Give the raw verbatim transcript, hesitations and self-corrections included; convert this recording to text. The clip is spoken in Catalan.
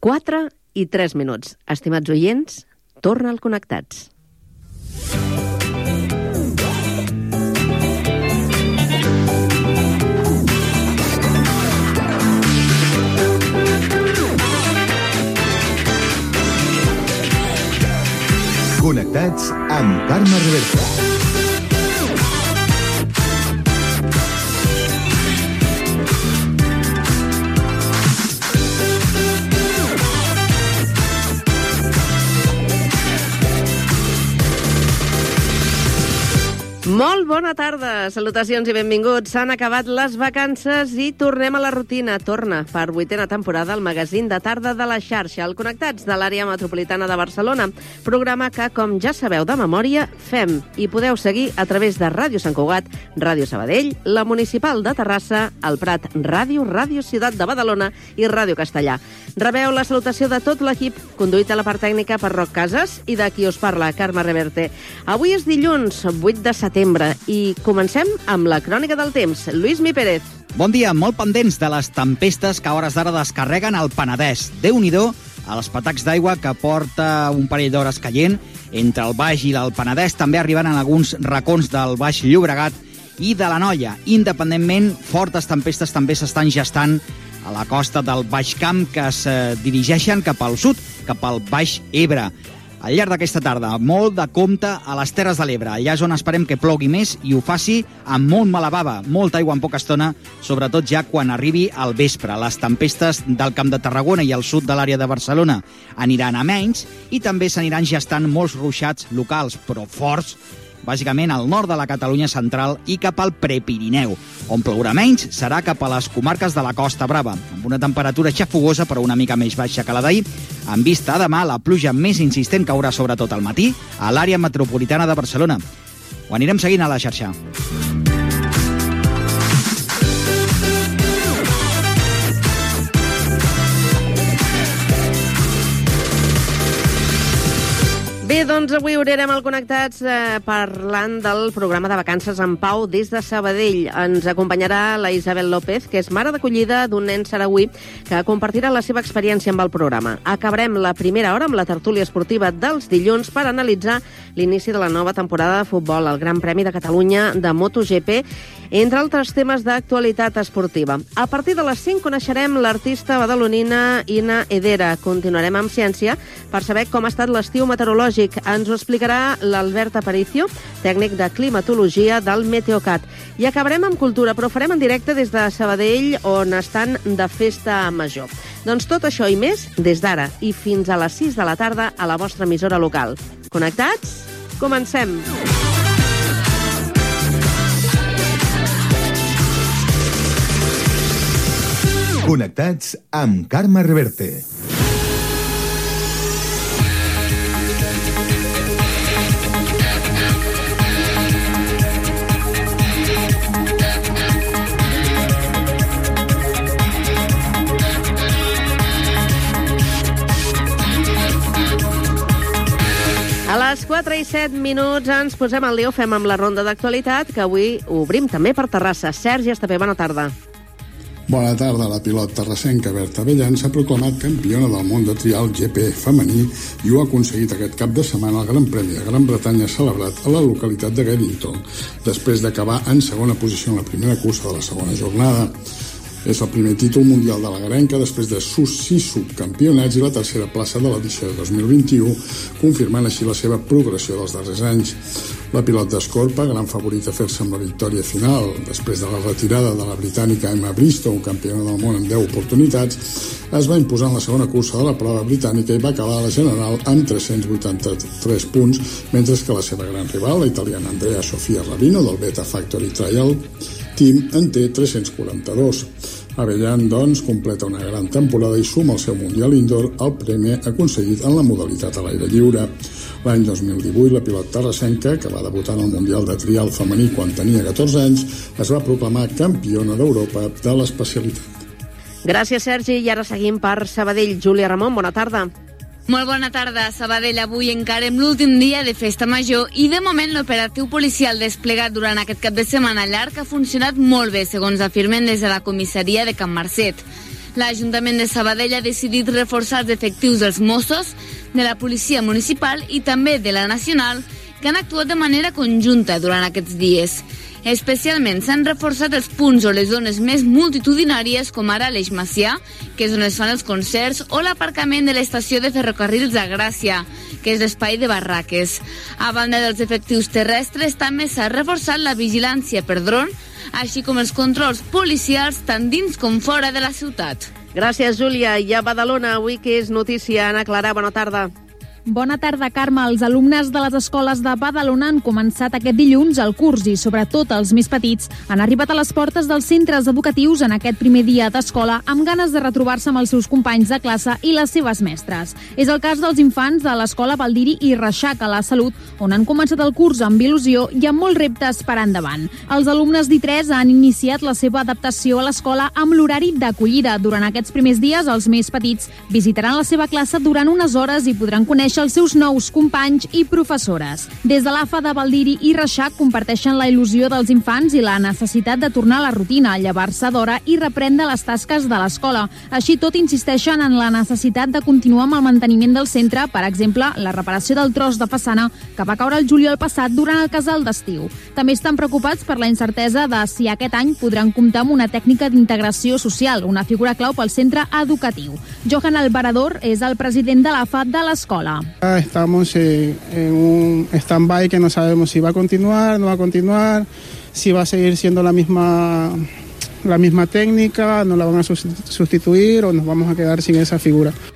quatre i tres minuts. Estimats oients, torna al Connectats. Connectats amb Carme Reverta. Molt bona tarda, salutacions i benvinguts. S'han acabat les vacances i tornem a la rutina. Torna per vuitena temporada el magazín de tarda de la xarxa, el Connectats de l'àrea metropolitana de Barcelona, programa que, com ja sabeu de memòria, fem i podeu seguir a través de Ràdio Sant Cugat, Ràdio Sabadell, la Municipal de Terrassa, el Prat Ràdio, Ràdio Ciutat de Badalona i Ràdio Castellà. Rebeu la salutació de tot l'equip, conduït a la part tècnica per Roc Casas i de qui us parla, Carme Reverte. Avui és dilluns, vuit de setembre, i comencem amb la crònica del temps. Lluís Mi Pérez. Bon dia, molt pendents de les tempestes que a hores d'ara descarreguen el Penedès. Déu-n'hi-do a les patacs d'aigua que porta un parell d'hores caient entre el Baix i el Penedès, també arribant en alguns racons del Baix Llobregat i de l'Anoia. Independentment, fortes tempestes també s'estan gestant a la costa del Baix Camp, que es dirigeixen cap al sud, cap al Baix Ebre. Al llarg d'aquesta tarda, molt de compte a les Terres de l'Ebre. Allà és on esperem que plogui més i ho faci amb molt mala bava, molta aigua en poca estona, sobretot ja quan arribi al vespre. Les tempestes del Camp de Tarragona i al sud de l'àrea de Barcelona aniran a menys i també s'aniran gestant molts ruixats locals, però forts, bàsicament al nord de la Catalunya central i cap al Prepirineu. On plourà menys serà cap a les comarques de la Costa Brava, amb una temperatura xafogosa però una mica més baixa que la d'ahir. En vista a demà, la pluja més insistent caurà sobretot al matí a l'àrea metropolitana de Barcelona. Ho anirem seguint a la xarxa. Bé, doncs avui obrirem el Connectats eh, parlant del programa de vacances en Pau des de Sabadell. Ens acompanyarà la Isabel López, que és mare d'acollida d'un nen saragüí que compartirà la seva experiència amb el programa. Acabarem la primera hora amb la tertúlia esportiva dels dilluns per analitzar l'inici de la nova temporada de futbol, el Gran Premi de Catalunya de MotoGP, entre altres temes d'actualitat esportiva. A partir de les cinc coneixerem l'artista badalonina Ina Edera. Continuarem amb ciència per saber com ha estat l'estiu meteorològic. Ens ho explicarà l'Albert Aparicio, tècnic de climatologia del Meteocat. I acabarem amb cultura, però ho farem en directe des de Sabadell, on estan de festa major. Doncs tot això i més des d'ara i fins a les sis de la tarda a la vostra emissora local. Connectats? Comencem! Connectats amb Carme Reverte. A les quatre i set minuts ens posem al lío, fem amb la ronda d'actualitat, que avui obrim també per Terrassa. Sergi Estapé, bona tarda. Bona tarda. La pilot terrassenca Berta Bellan s'ha proclamat campiona del món de trial G P femení i ho ha aconseguit aquest cap de setmana al Gran Premi de Gran Bretanya celebrat a la localitat de Geddington, després d'acabar en segona posició en la primera cursa de la segona jornada. És el primer títol mundial de la garenca després de sis subcampionats i la tercera plaça de l'edició de dos mil vint-i-u, confirmant així la seva progressió dels darrers anys. La pilot d'Escorpa, gran favorita a fer-se amb la victòria final, després de la retirada de la britànica Emma Bristow, campiona del món amb deu oportunitats, es va imposar en la segona cursa de la prova britànica i va acabar a la general amb tres-cents vuitanta-tres punts, mentre que la seva gran rival, la italiana Andrea Sofia Rabino, del Beta Factory Trial Team, en té tres-cents quaranta-dos. Abellan, doncs, completa una gran temporada i suma el seu Mundial Indoor al premi aconseguit en la modalitat a l'aire lliure. L'any dos mil divuit, la pilot terrassenca, que va debutar en el Mundial de Trial femení quan tenia catorze anys, es va proclamar campiona d'Europa de l'especialitat. Gràcies, Sergi. I ara seguim per Sabadell. Júlia Ramon, bona tarda. Molt bona tarda. A Sabadell avui encarem l'últim dia de festa major i de moment l'operatiu policial desplegat durant aquest cap de setmana llarg ha funcionat molt bé, segons afirmen des de la comissaria de Can Marcet. L'Ajuntament de Sabadell ha decidit reforçar els efectius dels Mossos, de la Policia Municipal i també de la Nacional, que han actuat de manera conjunta durant aquests dies. Especialment s'han reforçat els punts o les zones més multitudinàries, com ara l'Eix Macià, que és on es fan els concerts, o l'aparcament de l'estació de ferrocarrils de Gràcia, que és l'espai de barraques. A banda dels efectius terrestres, també s'ha reforçat la vigilància per dron, així com els controls policials tant dins com fora de la ciutat. Gràcies, Júlia. I a Badalona, avui que és notícia, Anna Clara, bona tarda. Bona tarda, Carme. Els alumnes de les escoles de Badalona han començat aquest dilluns el curs i, sobretot, els més petits han arribat a les portes dels centres educatius en aquest primer dia d'escola amb ganes de retrobar-se amb els seus companys de classe i les seves mestres. És el cas dels infants de l'escola Baldiri i Reixac a la Salut, on han començat el curs amb il·lusió i amb molts reptes per endavant. Els alumnes d'I tres han iniciat la seva adaptació a l'escola amb l'horari d'acollida. Durant aquests primers dies, els més petits visitaran la seva classe durant unes hores i podran conèixer els seus nous companys i professores. Des de l'A F A de Baldiri i Reixac comparteixen la il·lusió dels infants i la necessitat de tornar a la rutina, llevar-se d'hora i reprendre les tasques de l'escola. Així tot, insisteixen en la necessitat de continuar amb el manteniment del centre, per exemple, la reparació del tros de façana que va caure el juliol passat durant el casal d'estiu. També estan preocupats per la incertesa de si aquest any podran comptar amb una tècnica d'integració social, una figura clau pel centre educatiu. Johan Alvarador és el president de l'A F A de l'escola. Estamos eh, en un stand-by que no sabemos si va a continuar, no va a continuar, si va a seguir siendo la misma, la misma técnica, no la van a sustituir o nos vamos a quedar sin esa figura.